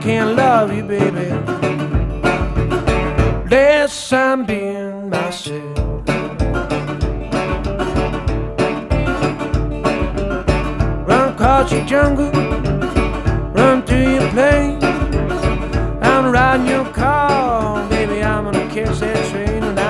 can't love you, baby, less I'm being myself. Run across your jungle, run through your plains, I'm riding your